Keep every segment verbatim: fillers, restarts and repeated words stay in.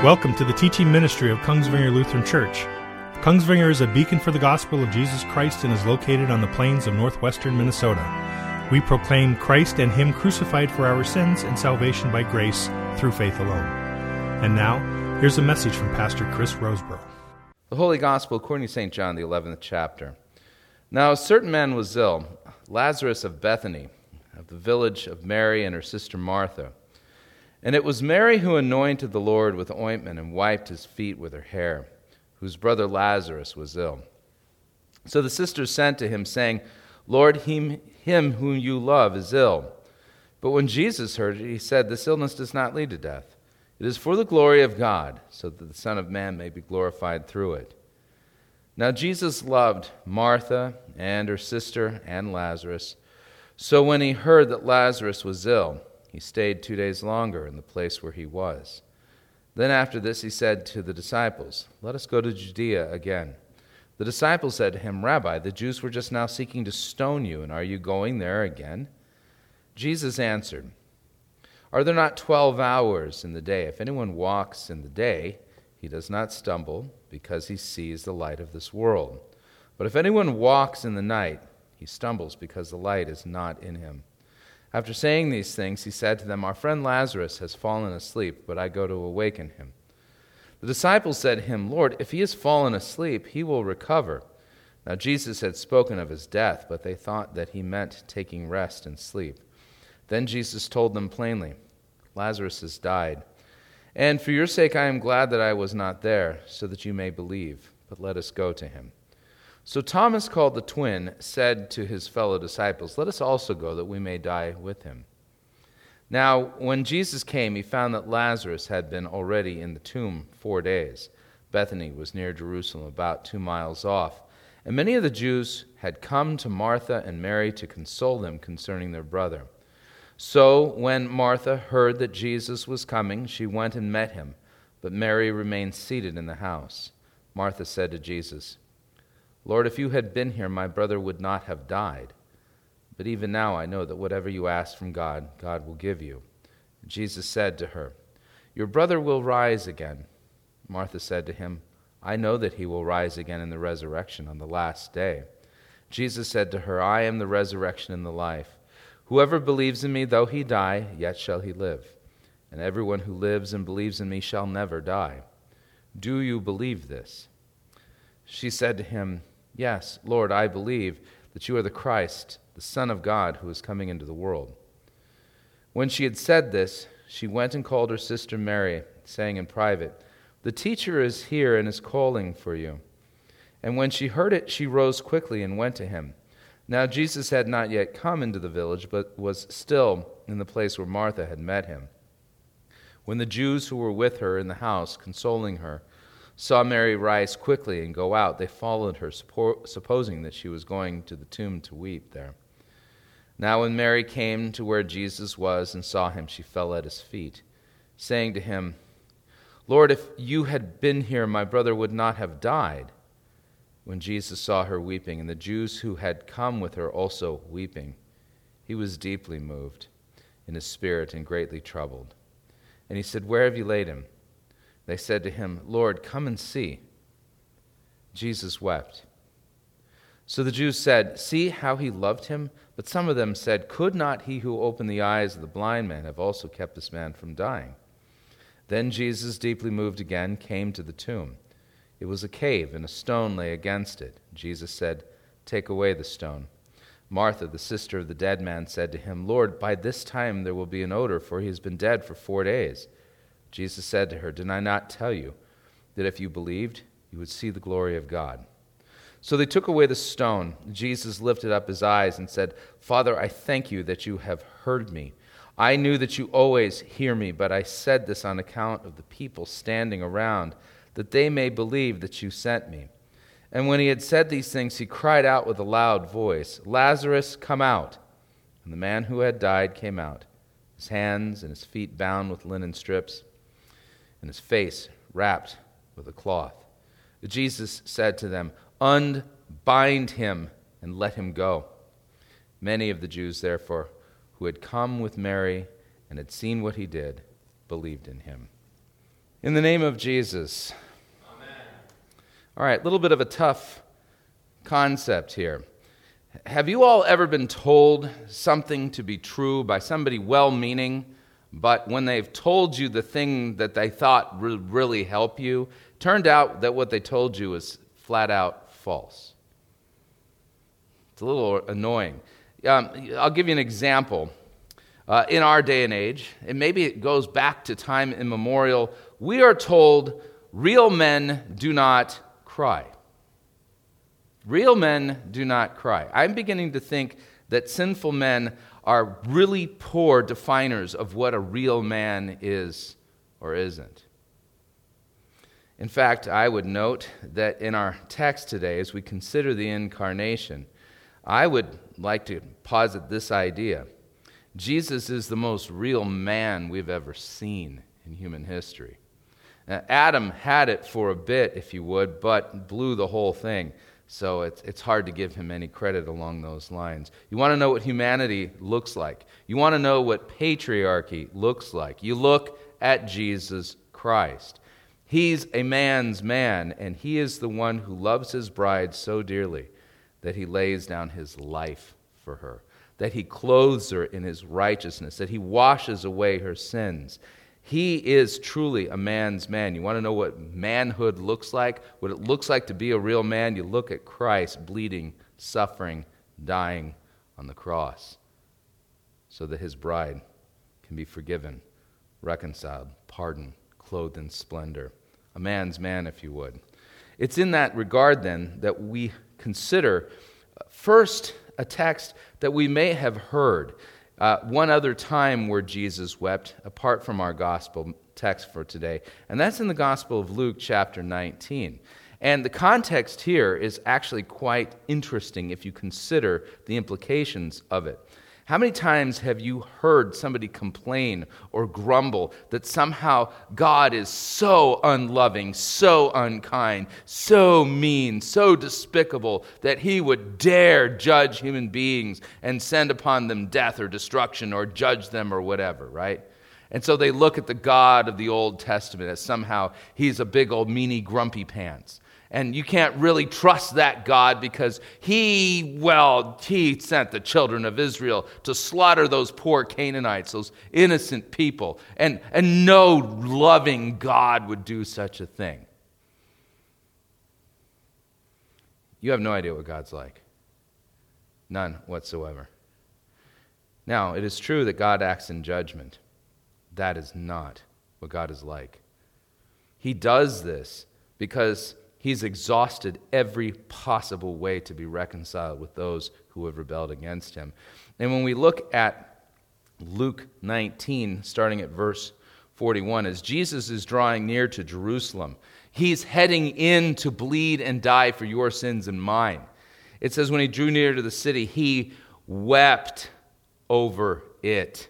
Welcome to the teaching ministry of Kongsvinger Lutheran Church. Kongsvinger is a beacon for the gospel of Jesus Christ and is located on the plains of northwestern Minnesota. We proclaim Christ and Him crucified for our sins and salvation by grace through faith alone. And now, here's a message from Pastor Chris Roseborough. The Holy Gospel according to Saint John, the eleventh chapter. Now a certain man was ill, Lazarus of Bethany, of the village of Mary and her sister Martha. And it was Mary who anointed the Lord with ointment and wiped his feet with her hair, whose brother Lazarus was ill. So the sisters sent to him, saying, Lord, him, him whom you love is ill. But when Jesus heard it, he said, This illness does not lead to death. It is for the glory of God, so that the Son of Man may be glorified through it. Now Jesus loved Martha and her sister and Lazarus. So when he heard that Lazarus was ill, he stayed two days longer in the place where he was. Then after this he said to the disciples, Let us go to Judea again. The disciples said to him, Rabbi, the Jews were just now seeking to stone you, and are you going there again? Jesus answered, Are there not twelve hours in the day? If anyone walks in the day, he does not stumble, because he sees the light of this world. But if anyone walks in the night, he stumbles, because the light is not in him. After saying these things, he said to them, Our friend Lazarus has fallen asleep, but I go to awaken him. The disciples said to him, Lord, if he has fallen asleep, he will recover. Now Jesus had spoken of his death, but they thought that he meant taking rest and sleep. Then Jesus told them plainly, Lazarus has died. And for your sake I am glad that I was not there, so that you may believe. But let us go to him. So Thomas, called the twin, said to his fellow disciples, Let us also go, that we may die with him. Now, when Jesus came, he found that Lazarus had been already in the tomb four days. Bethany was near Jerusalem, about two miles off. And many of the Jews had come to Martha and Mary to console them concerning their brother. So when Martha heard that Jesus was coming, she went and met him, but Mary remained seated in the house. Martha said to Jesus, Lord, if you had been here, my brother would not have died. But even now I know that whatever you ask from God, God will give you. Jesus said to her, Your brother will rise again. Martha said to him, I know that he will rise again in the resurrection on the last day. Jesus said to her, I am the resurrection and the life. Whoever believes in me, though he die, yet shall he live. And everyone who lives and believes in me shall never die. Do you believe this? She said to him, Yes, Lord, I believe that you are the Christ, the Son of God, who is coming into the world. When she had said this, she went and called her sister Mary, saying in private, The teacher is here and is calling for you. And when she heard it, she rose quickly and went to him. Now Jesus had not yet come into the village, but was still in the place where Martha had met him. When the Jews who were with her in the house, consoling her, saw Mary rise quickly and go out, they followed her, supposing that she was going to the tomb to weep there. Now when Mary came to where Jesus was and saw him, she fell at his feet, saying to him, Lord, if you had been here, my brother would not have died. When Jesus saw her weeping, and the Jews who had come with her also weeping, he was deeply moved in his spirit and greatly troubled. And he said, Where have you laid him? They said to him, Lord, come and see. Jesus wept. So the Jews said, See how he loved him? But some of them said, Could not he who opened the eyes of the blind man have also kept this man from dying? Then Jesus, deeply moved again, came to the tomb. It was a cave, and a stone lay against it. Jesus said, Take away the stone. Martha, the sister of the dead man, said to him, Lord, by this time there will be an odor, for he has been dead for four days. Jesus said to her, Did I not tell you that if you believed, you would see the glory of God? So they took away the stone. Jesus lifted up his eyes and said, Father, I thank you that you have heard me. I knew that you always hear me, but I said this on account of the people standing around, that they may believe that you sent me. And when he had said these things, he cried out with a loud voice, Lazarus, come out. And the man who had died came out, his hands and his feet bound with linen strips, and his face wrapped with a cloth. Jesus said to them, Unbind him and let him go. Many of the Jews, therefore, who had come with Mary and had seen what he did, believed in him. In the name of Jesus. Amen. All right, a little bit of a tough concept here. Have you all ever been told something to be true by somebody well-meaning, but when they've told you the thing that they thought would really help you, turned out that what they told you was flat out false? It's a little annoying. Um, I'll give you an example. Uh, in our day and age, and maybe it goes back to time immemorial, we are told real men do not cry. Real men do not cry. I'm beginning to think that sinful men are really poor definers of what a real man is or isn't. In fact, I would note that in our text today, as we consider the incarnation, I would like to posit this idea. Jesus is the most real man we've ever seen in human history. Now, Adam had it for a bit, if you would, but blew the whole thing. So it's, it's hard to give him any credit along those lines. You want to know what humanity looks like. You want to know what patriarchy looks like. You look at Jesus Christ. He's a man's man, and he is the one who loves his bride so dearly that he lays down his life for her, that he clothes her in his righteousness, that he washes away her sins. He is truly a man's man. You want to know what manhood looks like? What it looks like to be a real man? You look at Christ bleeding, suffering, dying on the cross so that his bride can be forgiven, reconciled, pardoned, clothed in splendor. A man's man, if you would. It's in that regard, then, that we consider first a text that we may have heard uh, one other time where Jesus wept, apart from our gospel text for today, and that's in the Gospel of Luke, chapter nineteen. And the context here is actually quite interesting if you consider the implications of it. How many times have you heard somebody complain or grumble that somehow God is so unloving, so unkind, so mean, so despicable that he would dare judge human beings and send upon them death or destruction or judge them or whatever, right? And so they look at the God of the Old Testament as somehow he's a big old meanie grumpy pants. And you can't really trust that God because he, well, he sent the children of Israel to slaughter those poor Canaanites, those innocent people. And, and no loving God would do such a thing. You have no idea what God's like. None whatsoever. Now, it is true that God acts in judgment. That is not what God is like. He does this because he's exhausted every possible way to be reconciled with those who have rebelled against him. And when we look at Luke nineteen, starting at verse forty-one, as Jesus is drawing near to Jerusalem, he's heading in to bleed and die for your sins and mine. It says when he drew near to the city, he wept over it.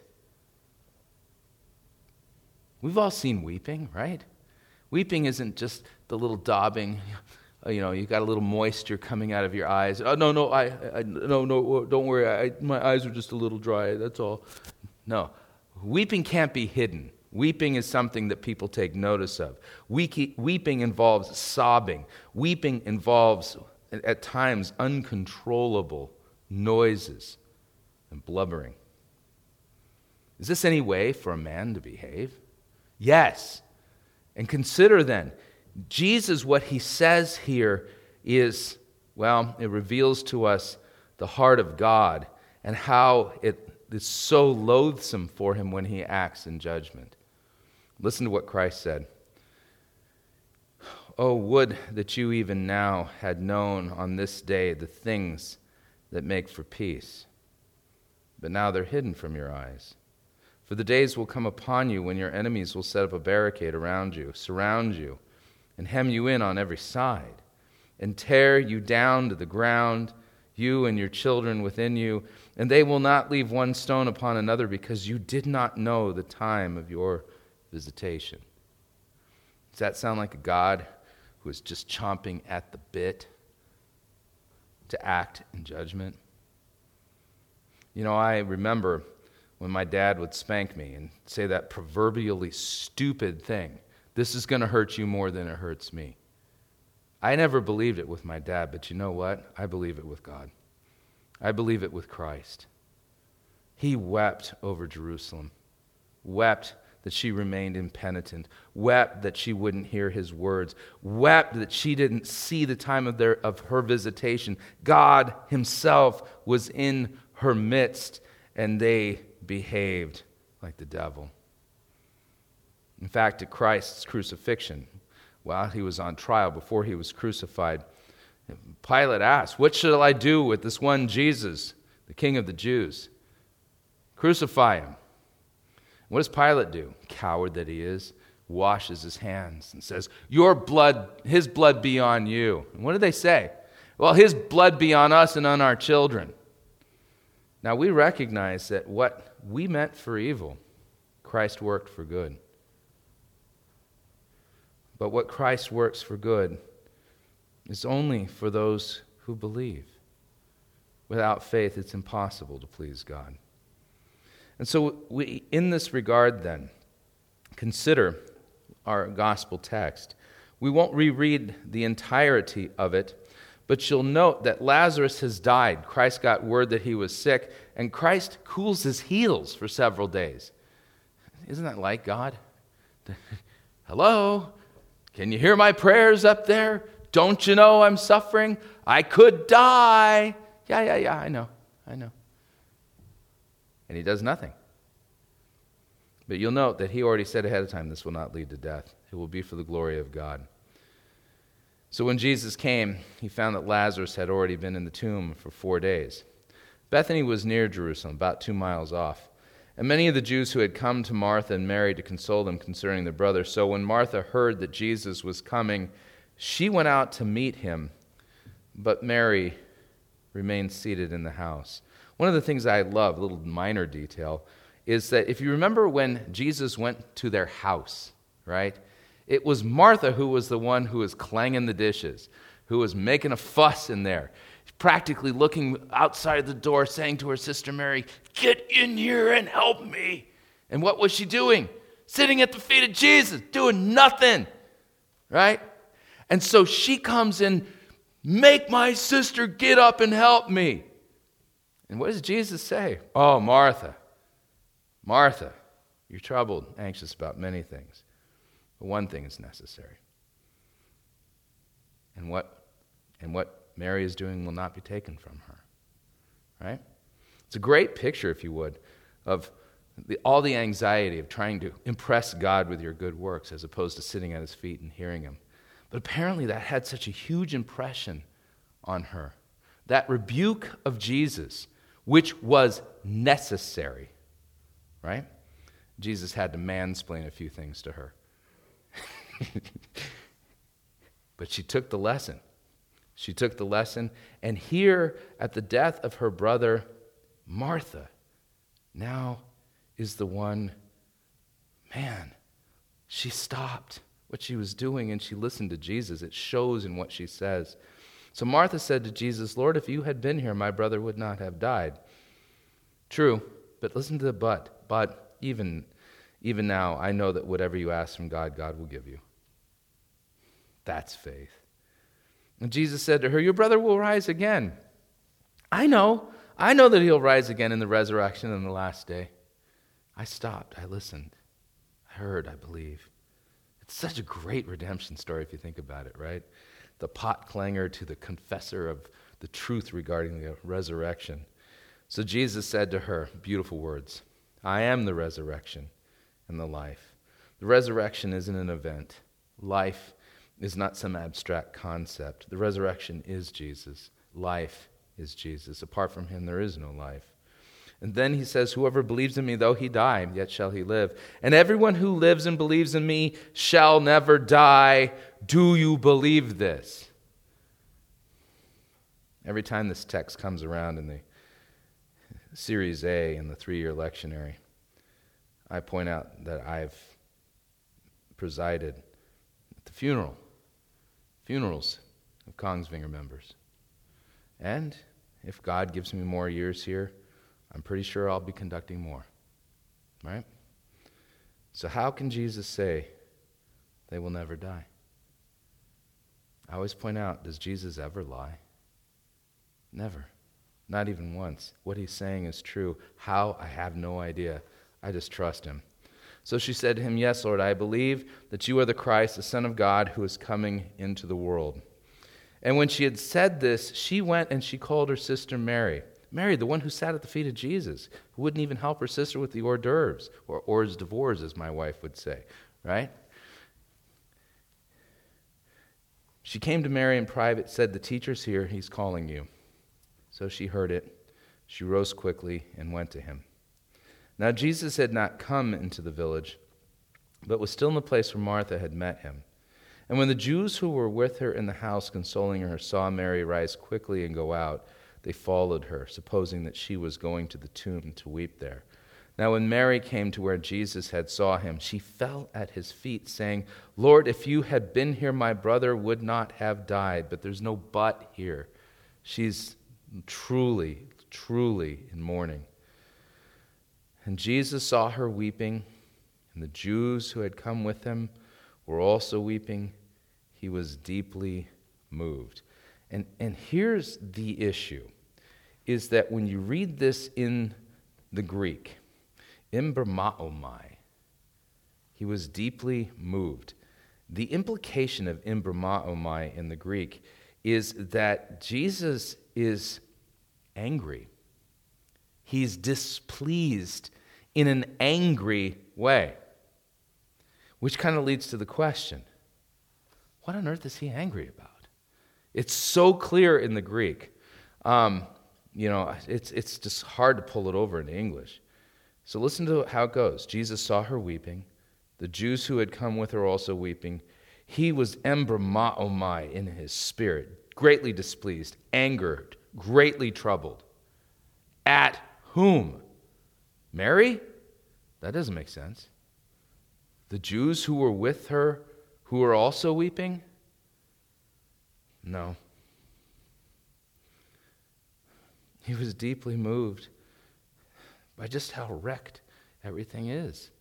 We've all seen weeping, right? Weeping isn't just the little daubing, you know, you got a little moisture coming out of your eyes. Oh, no, no, I, I no, no, don't worry, I, my eyes are just a little dry, that's all. No, weeping can't be hidden. Weeping is something that people take notice of. Weeping involves sobbing. Weeping involves, at times, uncontrollable noises and blubbering. Is this any way for a man to behave? Yes. And consider then, Jesus, what he says here is, well, it reveals to us the heart of God and how it is so loathsome for him when he acts in judgment. Listen to what Christ said. Oh, would that you even now had known on this day the things that make for peace. But now they're hidden from your eyes. For the days will come upon you when your enemies will set up a barricade around you, surround you, and hem you in on every side, and tear you down to the ground, you and your children within you, and they will not leave one stone upon another because you did not know the time of your visitation. Does that sound like a God who is just chomping at the bit to act in judgment? You know, I remember when my dad would spank me and say that proverbially stupid thing This is going to hurt you more than it hurts me. I never believed it with my dad, but you know what? I believe it with God. I believe it with Christ. He wept over Jerusalem, wept that she remained impenitent, wept that she wouldn't hear his words, wept that she didn't see the time of, their, of her visitation. God himself was in her midst, and they behaved like the devil. In fact, at Christ's crucifixion, while he was on trial, before he was crucified, Pilate asked, "What shall I do with this one Jesus, the King of the Jews? Crucify him." What does Pilate do? Coward that he is, washes his hands and says, "Your blood, his blood be on you." And what do they say? Well, his blood be on us and on our children. Now we recognize that what we meant for evil, Christ worked for good. But what Christ works for good is only for those who believe. Without faith, it's impossible to please God. And so we, in this regard then, consider our gospel text. We won't reread the entirety of it, but you'll note that Lazarus has died. Christ got word that he was sick, and Christ cools his heels for several days. Isn't that like God? Hello? Can you hear my prayers up there? Don't you know I'm suffering? I could die. Yeah, yeah, yeah, I know, I know. And he does nothing. But you'll note that he already said ahead of time, this will not lead to death. It will be for the glory of God. So when Jesus came, he found that Lazarus had already been in the tomb for four days. Bethany was near Jerusalem, about two miles off. And many of the Jews who had come to Martha and Mary to console them concerning their brother. So when Martha heard that Jesus was coming, she went out to meet him, but Mary remained seated in the house. One of the things I love, a little minor detail, is that if you remember when Jesus went to their house, right? It was Martha who was the one who was clanging the dishes, who was making a fuss in there, practically looking outside the door, saying to her sister Mary, "Get in here and help me." And what was she doing? Sitting at the feet of Jesus, doing nothing, right? And so she comes in, "Make my sister get up and help me." And what does Jesus say? "Oh, Martha, Martha, you're troubled, anxious about many things. But one thing is necessary. And what, and what Mary is doing will not be taken from her." Right? It's a great picture, if you would, of the, all the anxiety of trying to impress God with your good works as opposed to sitting at his feet and hearing him. But apparently that had such a huge impression on her. That rebuke of Jesus, which was necessary, right? Jesus had to mansplain a few things to her. But she took the lesson. She took the lesson, and here at the death of her brother, Martha now is the one, man, she stopped what she was doing and she listened to Jesus. It shows in what she says. So Martha said to Jesus, "Lord, if you had been here, my brother would not have died." True, but listen to the but. But even, even now, I know that whatever you ask from God, God will give you. That's faith. And Jesus said to her, "Your brother will rise again." I know. I know that he'll rise again in the resurrection on the last day. I stopped. I listened. I heard. I believe. It's such a great redemption story if you think about it, right? The pot clanger to the confessor of the truth regarding the resurrection. So Jesus said to her, beautiful words, "I am the resurrection and the life." The resurrection isn't an event. Life is not some abstract concept. The resurrection is Jesus. Life is Jesus. Apart from him, there is no life. And then he says, "Whoever believes in me, though he die, yet shall he live. And everyone who lives and believes in me shall never die." Do you believe this? Every time this text comes around in the Series A in the three-year lectionary, I point out that I've presided at the funeral, funerals of Kongsvinger members. And if God gives me more years here, I'm pretty sure I'll be conducting more. Right? So how can Jesus say they will never die. I always point out, does Jesus ever lie? Never. Not even once. What he's saying is true. How? I have no idea. I just trust him. So she said to him, "Yes, Lord, I believe that you are the Christ, the Son of God, who is coming into the world." And when she had said this, she went and she called her sister Mary. Mary, the one who sat at the feet of Jesus, who wouldn't even help her sister with the hors d'oeuvres, or hors d'oeuvres, as my wife would say, right? She came to Mary in private, said, "The teacher's here, he's calling you." So she heard it. She rose quickly and went to him. Now Jesus had not come into the village, but was still in the place where Martha had met him. And when the Jews who were with her in the house consoling her saw Mary rise quickly and go out, they followed her, supposing that she was going to the tomb to weep there. Now when Mary came to where Jesus had saw him, she fell at his feet, saying, "Lord, if you had been here, my brother would not have died." But there's no but here. She's truly, truly in mourning. And Jesus saw her weeping, and the Jews who had come with him were also weeping. He was deeply moved. And, and here's the issue, is that when you read this in the Greek, embrymaomai, he was deeply moved. The implication of embrymaomai in the Greek is that Jesus is angry. He's displeased in an angry way, which kind of leads to the question, what on earth is he angry about? It's so clear in the Greek. Um, you know, it's, it's just hard to pull it over into English. So listen to how it goes. Jesus saw her weeping. The Jews who had come with her also weeping. He was embrymaomai in his spirit, greatly displeased, angered, greatly troubled. At whom? Mary? That doesn't make sense. The Jews who were with her, who were also weeping? No. He was deeply moved by just how wrecked everything is.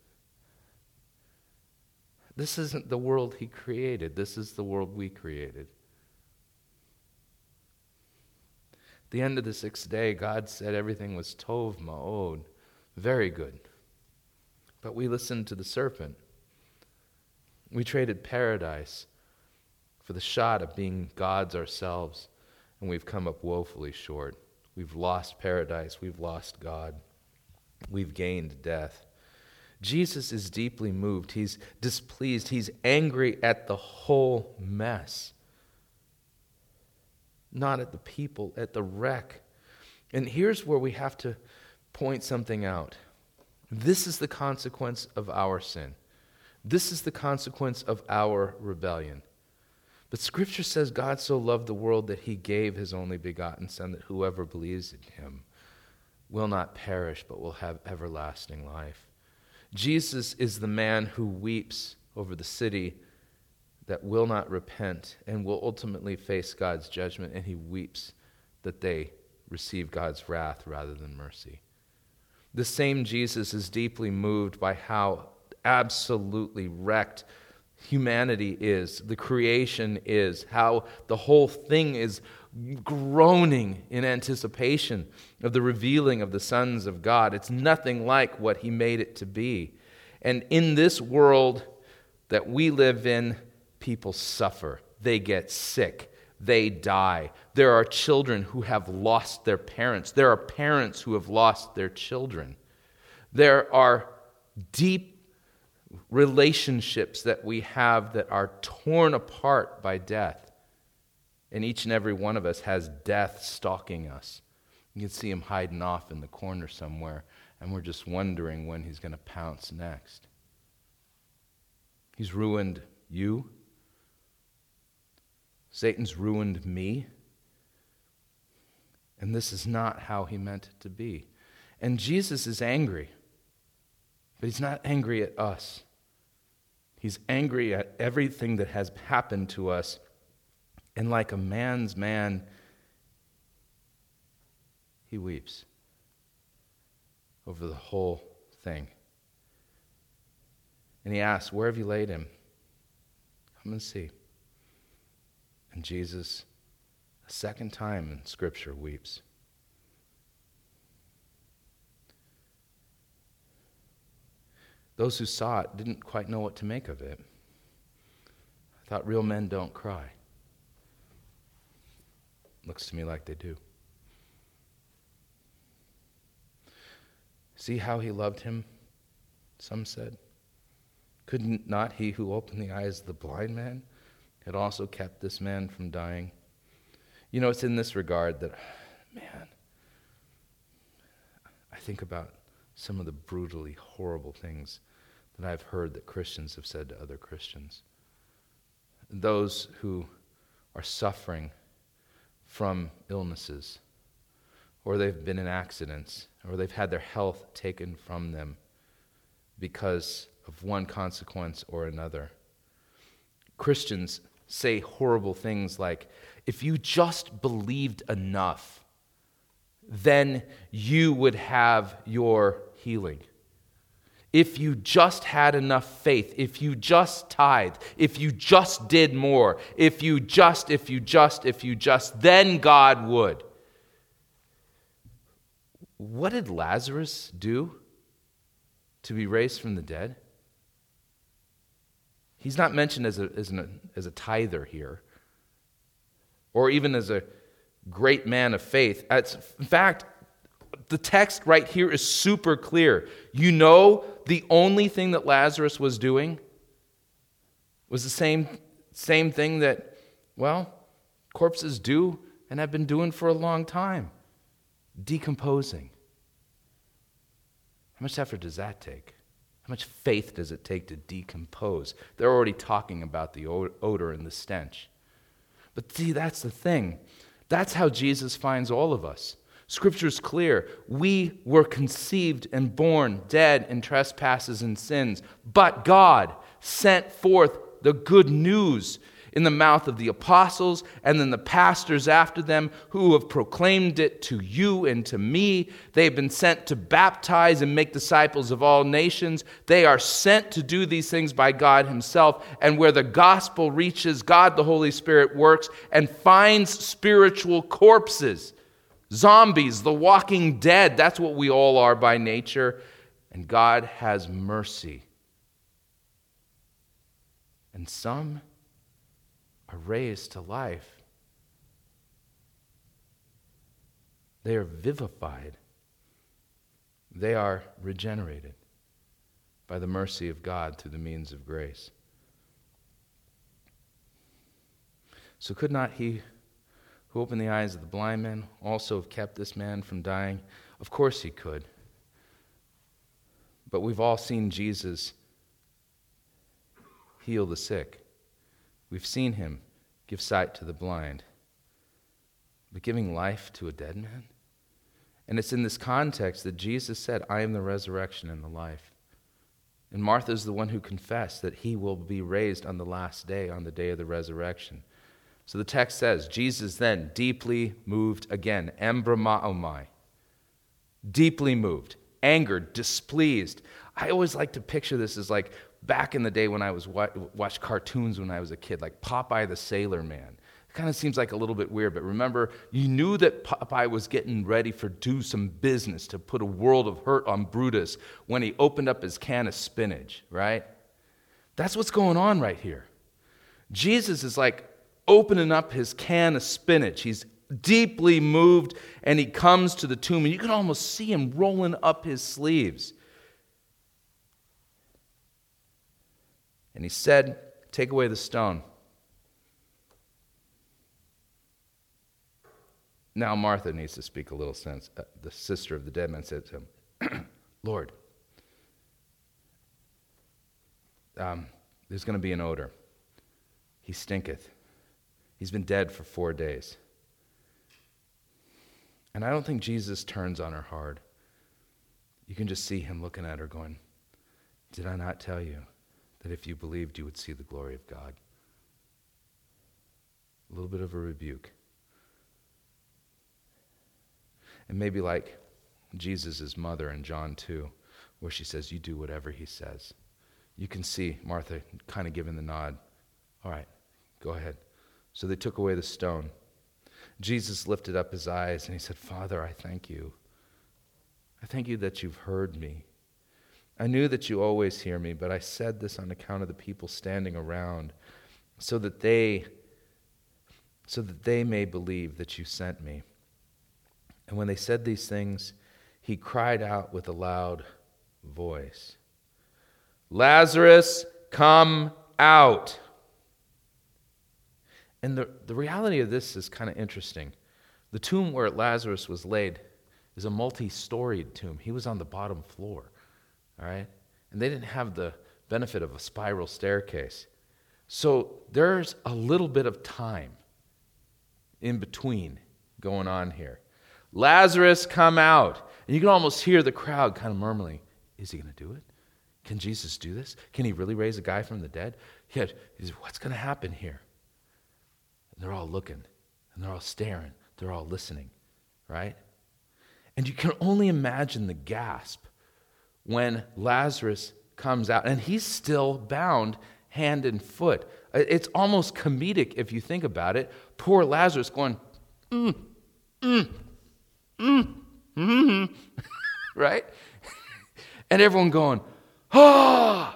This isn't the world he created. This is the world we created. At the end of the sixth day, God said everything was tov ma'od, very good. But we listened to the serpent. We traded paradise for the shot of being gods ourselves, and we've come up woefully short. We've lost paradise. We've lost God. We've gained death. Jesus is deeply moved. He's displeased. He's angry at the whole mess. Not at the people, at the wreck. And here's where we have to point something out. This is the consequence of our sin. This is the consequence of our rebellion. But Scripture says God so loved the world that he gave his only begotten Son, that whoever believes in him will not perish but will have everlasting life. Jesus is the man who weeps over the city that will not repent and will ultimately face God's judgment, and he weeps that they receive God's wrath rather than mercy. The same Jesus is deeply moved by how absolutely wrecked humanity is, the creation is, how the whole thing is groaning in anticipation of the revealing of the sons of God. It's nothing like what he made it to be. And in this world that we live in, people suffer. They get sick. They die. There are children who have lost their parents. There are parents who have lost their children. There are deep relationships that we have that are torn apart by death. And each and every one of us has death stalking us. You can see him hiding off in the corner somewhere, and we're just wondering when he's going to pounce next. He's ruined you. Satan's ruined me. And this is not how he meant it to be. And Jesus is angry. But he's not angry at us. He's angry at everything that has happened to us. And like a man's man, he weeps over the whole thing. And he asks, "Where have you laid him?" Come and see. And Jesus, a second time in Scripture, weeps. Those who saw it didn't quite know what to make of it. I thought real men don't cry. Looks to me like they do. See how he loved him, some said. Could not he who opened the eyes of the blind man had also kept this man from dying? You know, it's in this regard that, man, I think about some of the brutally horrible things that I've heard that Christians have said to other Christians. Those who are suffering from illnesses, or they've been in accidents, or they've had their health taken from them because of one consequence or another. Christians say horrible things like, if you just believed enough, then you would have your healing. If you just had enough faith, if you just tithed, if you just did more, if you just, if you just, if you just, then God would. What did Lazarus do to be raised from the dead? He's not mentioned as a, as, an, as a tither here, or even as a great man of faith. It's, in fact, the text right here is super clear. You know, the only thing that Lazarus was doing was the same, same thing that, well, corpses do and have been doing for a long time. Decomposing. How much effort does that take? How much faith does it take to decompose? They're already talking about the odor and the stench. But see, that's the thing. That's how Jesus finds all of us. Scripture's clear. We were conceived and born dead in trespasses and sins, but God sent forth the good news in the mouth of the apostles and then the pastors after them who have proclaimed it to you and to me. They've been sent to baptize and make disciples of all nations. They are sent to do these things by God himself. And where the gospel reaches, God the Holy Spirit works and finds spiritual corpses. Zombies, the walking dead, that's what we all are by nature. And God has mercy. And some are raised to life. They are vivified. They are regenerated by the mercy of God through the means of grace. So could not he who opened the eyes of the blind man also have kept this man from dying? Of course he could. But we've all seen Jesus heal the sick. We've seen him give sight to the blind. But giving life to a dead man? And it's in this context that Jesus said, I am the resurrection and the life. And Martha's the one who confessed that he will be raised on the last day, on the day of the resurrection. So the text says, Jesus then deeply moved again, embramaomai, deeply moved, angered, displeased. I always like to picture this as like back in the day when I was wa- watched cartoons when I was a kid, like Popeye the Sailor Man. It kind of seems like a little bit weird, but remember, you knew that Popeye was getting ready for do some business to put a world of hurt on Brutus when he opened up his can of spinach, right? That's what's going on right here. Jesus is like opening up his can of spinach. He's deeply moved, and he comes to the tomb, and you can almost see him rolling up his sleeves. And he said, take away the stone. Now Martha needs to speak a little sense. Uh, the sister of the dead man said to him, Lord, um, there's going to be an odor. He stinketh. He's been dead for four days. And I don't think Jesus turns on her hard. You can just see him looking at her going, did I not tell you that if you believed, you would see the glory of God? A little bit of a rebuke. And maybe like Jesus' mother in John two, where she says, you do whatever he says. You can see Martha kind of giving the nod. All right, go ahead. So they took away the stone. Jesus lifted up his eyes and he said, Father, I thank you. I thank you that you've heard me. I knew that you always hear me, but I said this on account of the people standing around, so that they, so that they may believe that you sent me. And when they said these things, he cried out with a loud voice, Lazarus, come out. And the, the reality of this is kind of interesting. The tomb where Lazarus was laid is a multi-storied tomb. He was on the bottom floor, all right? And they didn't have the benefit of a spiral staircase. So there's a little bit of time in between going on here. Lazarus, come out. And you can almost hear the crowd kind of murmuring, is he going to do it? Can Jesus do this? Can he really raise a guy from the dead? Yeah, what's going to happen here? And they're all looking, and they're all staring, they're all listening, right? And you can only imagine the gasp when Lazarus comes out, and he's still bound hand and foot. It's almost comedic if you think about it. Poor Lazarus going, mm, mm, mm, mm, right? And everyone going, ah!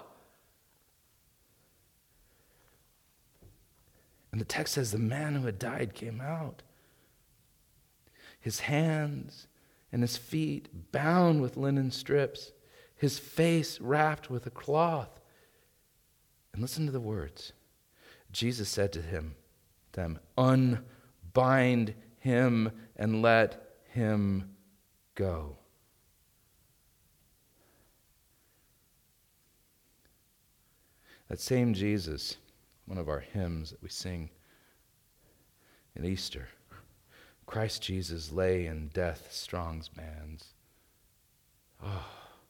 And the text says the man who had died came out. His hands and his feet bound with linen strips, his face wrapped with a cloth. And listen to the words. Jesus said to him, them, unbind him and let him go. That same Jesus, one of our hymns that we sing in Easter, Christ Jesus lay in death's strong bands. Oh.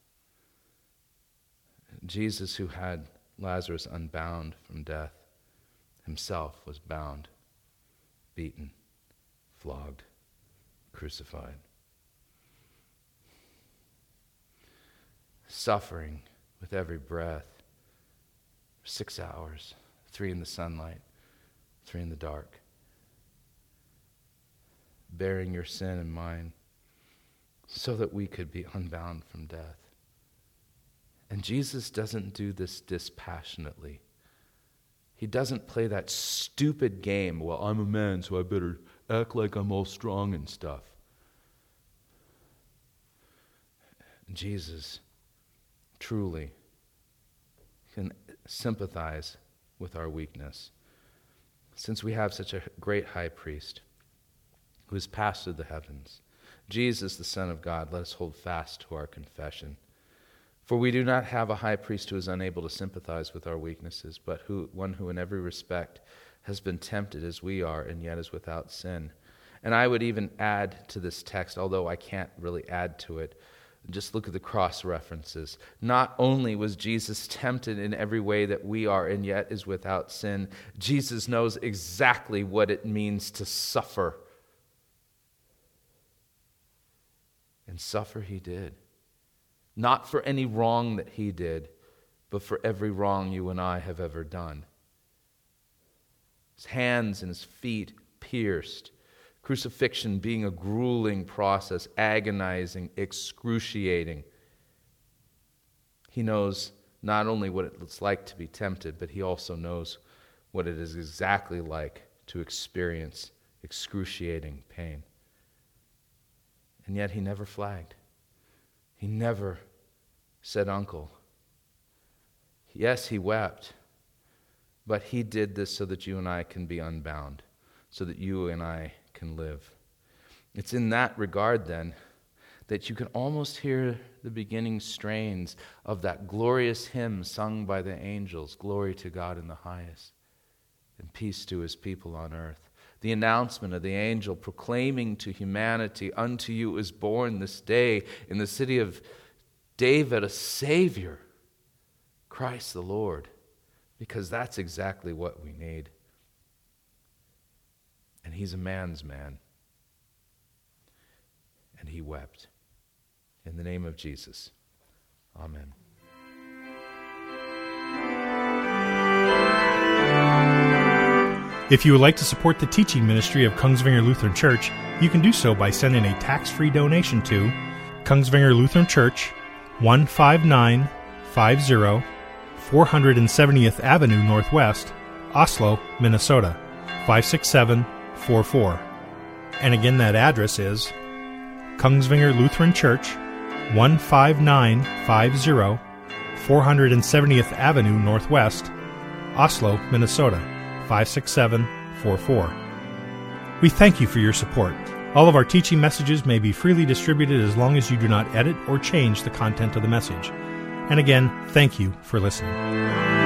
Jesus, who had Lazarus unbound from death, himself was bound, beaten, flogged, crucified. Suffering with every breath. Six hours, three in the sunlight, three in the dark. Bearing your sin and mine so that we could be unbound from death. And Jesus doesn't do this dispassionately. He doesn't play that stupid game, well, I'm a man, so I better act like I'm all strong and stuff. Jesus truly can sympathize with our weakness. Since we have such a great high priest who has passed through the heavens, Jesus, the Son of God, let us hold fast to our confession. For we do not have a high priest who is unable to sympathize with our weaknesses, but who, one who in every respect has been tempted as we are, and yet is without sin. And I would even add to this text, although I can't really add to it, just look at the cross references. Not only was Jesus tempted in every way that we are, and yet is without sin, Jesus knows exactly what it means to suffer. And suffer he did. Not for any wrong that he did, but for every wrong you and I have ever done. His hands and his feet pierced. Crucifixion being a grueling process, agonizing, excruciating. He knows not only what it's like to be tempted, but he also knows what it is exactly like to experience excruciating pain. And yet he never flagged. He never said uncle. Yes, he wept, but he did this so that you and I can be unbound, so that you and I can live. It's in that regard, then, that you can almost hear the beginning strains of that glorious hymn sung by the angels, glory to God in the highest, and peace to his people on earth. The announcement of the angel proclaiming to humanity, unto you is born this day in the city of David a Savior, Christ the Lord, because that's exactly what we need. And he's a man's man. And he wept. In the name of Jesus. Amen. If you would like to support the teaching ministry of Kongsvinger Lutheran Church, you can do so by sending a tax-free donation to Kongsvinger Lutheran Church, one five nine five zero, four hundred seventieth Avenue Northwest, Oslo, Minnesota, five six seven four four. And again, that address is Kongsvinger Lutheran Church, one five nine five zero, four hundred seventieth Avenue Northwest, Oslo, Minnesota, five six seven four four. We thank you for your support. All of our teaching messages may be freely distributed as long as you do not edit or change the content of the message. And again, thank you for listening.